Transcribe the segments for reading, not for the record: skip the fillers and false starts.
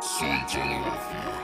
سلطان مافیا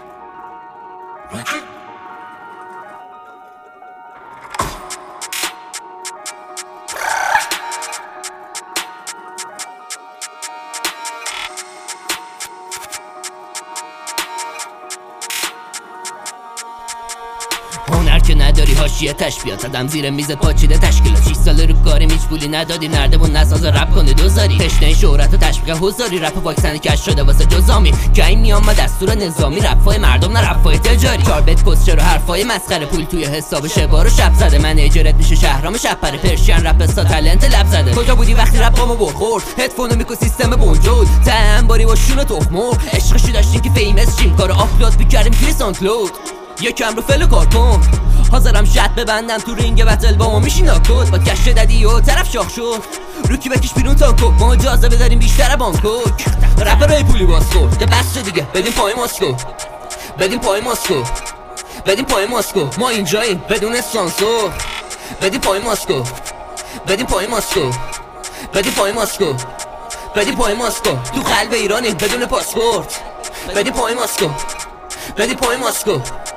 هنر که نداری حاشیه تشبیهات زدم زیر میز پاچیده تشکیلات 6 ساله رو کاریم هیچ پولی ندادی نردمون نساز رپ کنه دوزاری تشنه این شهرت و تشویق حضاری رپ واکسنی کش شده واسه جزامی که این میام ما دستور نظامی رپای مردم نه رپای تجاری 4 بیت کسچر و حرفای مسخره پول توی حساب شبار و شب زده من اجارت میشه شهرام شب پره پرشین رپ استا تالنت لب زده کجا بودی وقتی رپامو برخورد هدفونو میکو سیستم بونجود تنباری با شون تخمو عشقشی داشتیم که فیمس شیم کارو آپلود میکردیم توی ساندکلود یکم رو فلو کار کن حاضرم شد ببندم تو رینگ بتل با ما میشین ناکود با کش دادی و طرف شاخ شد روکی بکش بیرون تانکو ما اجازه بداریم بیشتر بانکوک رپرای پولی باز خورد ده بس دیگه بدیم پای ماسکو بدیم پای ماسکو بدیم پای ماسکو ما اینجاییم بدون سانسور بدیم پای ماسکو بدیم پای ماسکو بدیم پای ماسکو بدیم پای ماسکو تو قلب ایرانیم بدون پاسپورت بدیم پای ماسکو بدیم پای ماسکو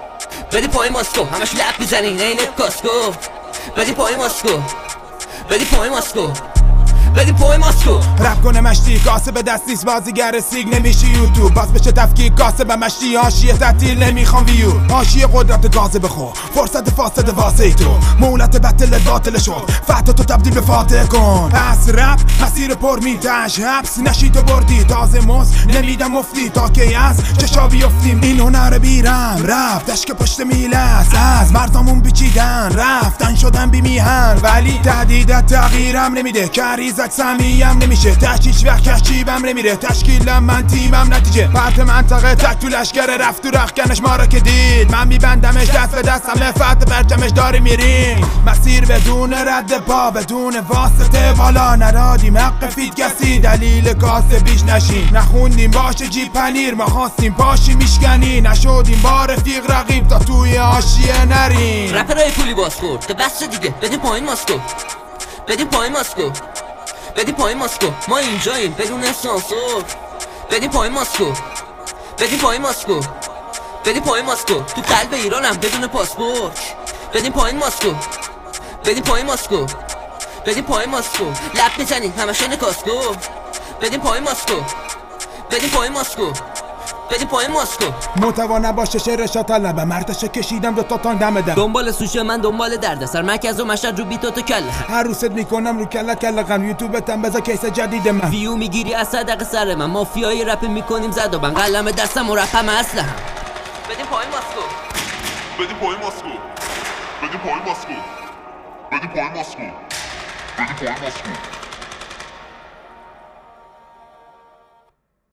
بدی پای ماسکو همش لب میزنین عین کاسکو بدی پای ماسکو بدی پای ماسکو بدی پای ماسکو رپ کنه مشتی کاسه به دستیس بازیگر سیگ نمیشی یوتیوب باز بشه تفکیک کاسه به مشتی حاشیه تعطیل نمیخوام ویو حاشیه قدرت گازه بخور فرصت فاسد واسه ای تو مولت بتل باطل شد فتح تو تبدیل به فاتح کن پس رپ مسیر پر میتش حبس نشی تو بردی تازه مز نمیدم مفتی تا کی از چشا بیفتیم این هنر بیرم رفت دشک پشت میلس از مرزامون بیچیدن رفتن شدن بی میهن ولی تهدیدت تغییرم نمیده کریز سمیم نمیشه تشکیش وقت کشیبم نمیره تشکیلم من تیمم نتیجه پرت منطقه تک تو لشکر رفت تو رخکنش ما را که دید من میبندمش دست به دست همه فتح برجمش داری میریم مسیر بدون رد پا بدون واسطه بالا نرادیم حق فید کسی دلیل کاسه بیش نشین نخوندیم باشه جی پنیر ما خواستیم پاشی میشکنی نشدیم با رفیق رقیب تا توی حاشیه نریم رپرای پولی باز خورد بس دیگه بدیم پایین ماسکو بدیم پایین ماسکو بدیم پای ماسکو ما اینجاییم بدون سانسور بدیم پای ماسکو بدیم پای ماسکو بدیم پای ماسکو تو قلب ایرانم بدون پاسپورت بدیم پای ماسکو بدیم پای ماسکو بدیم پای ماسکو لب میزنین همش این کاسکو بدیم پای ماسکو بدیم پای ماسکو بدیم پای ماسکو متوانه باشه شعرشا طلبه مردش کشیدم دو تا تان دم دم دنبال سوشه من دنبال دردسر مرکز و مشهد رو بیتو تو کله هر روز میکنم رو کله غم یوتیوبتم بذار کیس جدید من ویو میگیری از صدق سر من مافیای رپ میکنیم زد و بن قلم دستم و رپم اصلا بدیم پای ماسکو بدیم پای ماسکو بدیم پای ماسکو بدیم پای ماسکو بدیم پای ماسکو